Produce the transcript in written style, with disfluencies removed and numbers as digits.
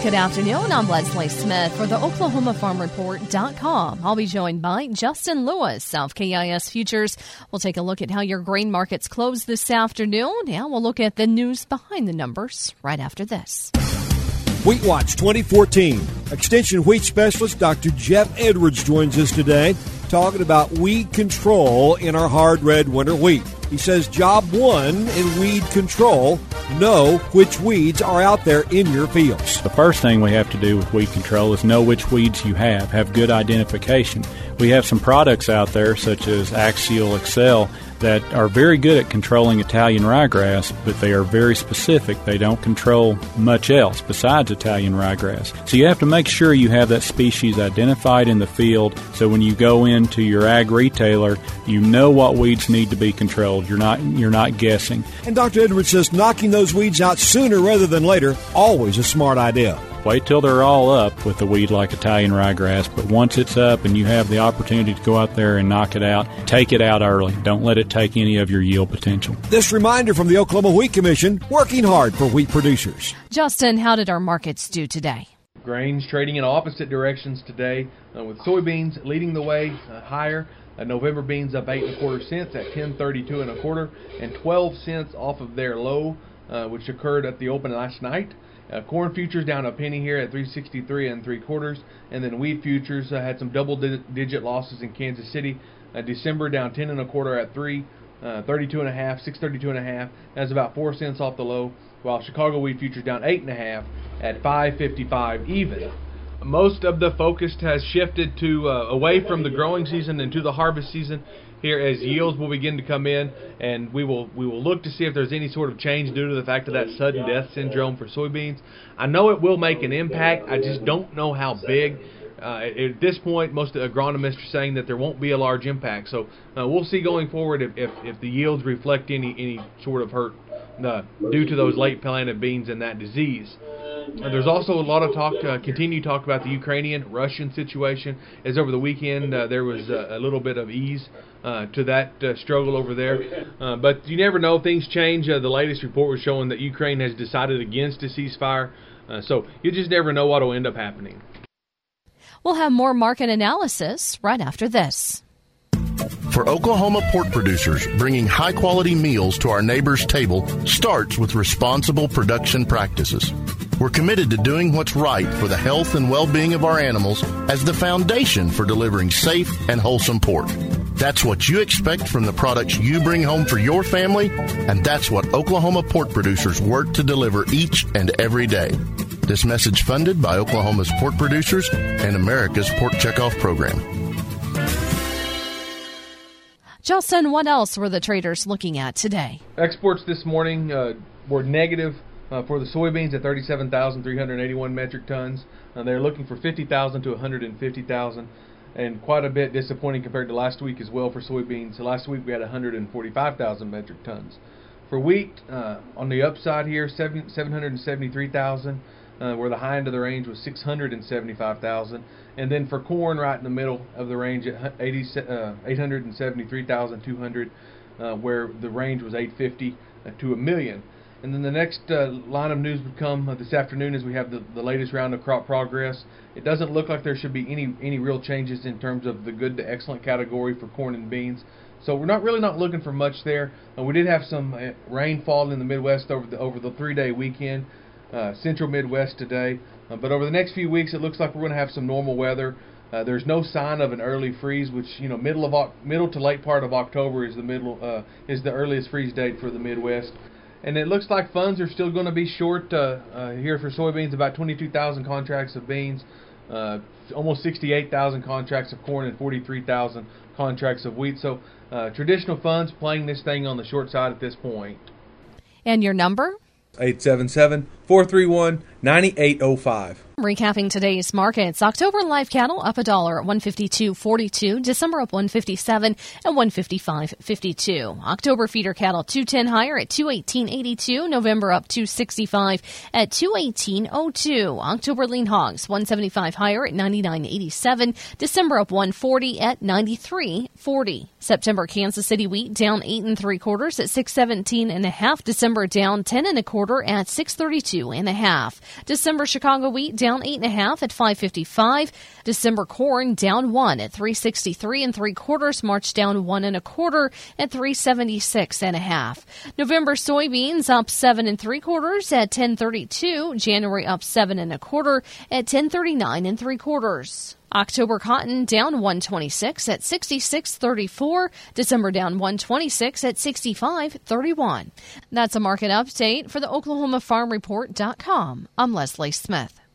Good afternoon. I'm Leslie Smith for the OklahomaFarmReport.com. I'll be joined by Justin Lewis of KIS Futures. We'll take a look at how your grain markets close this afternoon, and we'll look at the news behind the numbers right after this. Wheat Watch 2014. Extension wheat specialist Dr. Jeff Edwards joins us today talking about weed control in our hard red winter wheat. He says job one in weed control, know which weeds are out there in your fields. The first thing we have to do with weed control is know which weeds you have good identification. We have some products out there such as Axial Excel that are very good at controlling Italian ryegrass, but they are very specific. They don't control much else besides Italian ryegrass. So you have to make sure you have that species identified in the field so when you go into your ag retailer, you know what weeds need to be controlled. You're not guessing. And Dr. Edwards says knocking those weeds out sooner rather than later, always a smart idea. Wait till they're all up with a weed like Italian ryegrass, but once it's up and you have the opportunity to go out there and knock it out, take it out early. Don't let it take any of your yield potential. This reminder from the Oklahoma Wheat Commission, working hard for wheat producers. Justin, how did our markets do today? Grains trading in opposite directions today, with soybeans leading the way higher. November beans up 8 1/4 cents at 10.32 1/4, and 12 cents off of their low, which occurred at the open last night. Corn futures down a penny here at 3.63 3/4, and then wheat futures had some double-digit losses in Kansas City. December down 10 1/4 at 3.32 1/2, 6.32 1/2. That's about 4 cents off the low. While Chicago wheat futures down 8 1/2 at 5.55 even. Most of the focus has shifted to away from the growing season and to the harvest season here as yields will begin to come in, and we will look to see if there's any sort of change due to the fact of that sudden death syndrome for soybeans. I know it will make an impact. I just don't know how big. At this point, most agronomists are saying that there won't be a large impact. So we'll see going forward if the yields reflect any sort of hurt due to those late planted beans and that disease. There's also a lot of talk, continued talk about the Ukrainian-Russian situation, as over the weekend there was a little bit of ease to that struggle over there. But you never know. Things change. The latest report was showing that Ukraine has decided against a ceasefire. So you just never know what will end up happening. We'll have more market analysis right after this. For Oklahoma pork producers, bringing high-quality meals to our neighbors' table starts with responsible production practices. We're committed to doing what's right for the health and well-being of our animals as the foundation for delivering safe and wholesome pork. That's what you expect from the products you bring home for your family, and that's what Oklahoma pork producers work to deliver each and every day. This message funded by Oklahoma's pork producers and America's Pork Checkoff Program. Justin, what else were the traders looking at today? Exports this morning were negative for the soybeans at 37,381 metric tons. They're looking for 50,000 to 150,000, and quite a bit disappointing compared to last week as well for soybeans. Last week we had 145,000 metric tons. For wheat, on the upside here, 773,000. Where the high end of the range was 675,000, and then for corn, right in the middle of the range at 873,200, where the range was 850 to a million. And then the next line of news would come this afternoon as we have the latest round of crop progress. It doesn't look like there should be any real changes in terms of the good to excellent category for corn and beans. So we're not looking for much there. We did have some rainfall in the Midwest over the 3-day weekend. Central Midwest today, but over the next few weeks it looks like we're going to have some normal weather. There's no sign of an early freeze, which middle to late part of October is the earliest freeze date for the Midwest. And it looks like funds are still going to be short here for soybeans, about 22,000 contracts of beans, almost 68,000 contracts of corn, and 43,000 contracts of wheat. So traditional funds playing this thing on the short side at this point. And your number? 877-431-9805. Recapping today's markets, October live cattle up $1 at $152.42, December up $157 at $155.52. October feeder cattle $2.10 higher at $218.82, November up $265 at $218.02. October lean hogs $175 higher at $99.87, December up $140 at $93.40. September Kansas City wheat down 8 3/4 at $617.50, December down 10 1/4 at $632.50. December Chicago wheat down 8 1/2 at $555. December corn down 1 at $363 3/4. March down 1 1/4 at $376.50. November soybeans up 7 3/4 at $10.32. January up 7 1/4 at $10.39 3/4. October cotton down 126 at 66.34. December down 126 at 65.31. That's a market update for the OklahomaFarmReport.com. I'm Leslie Smith.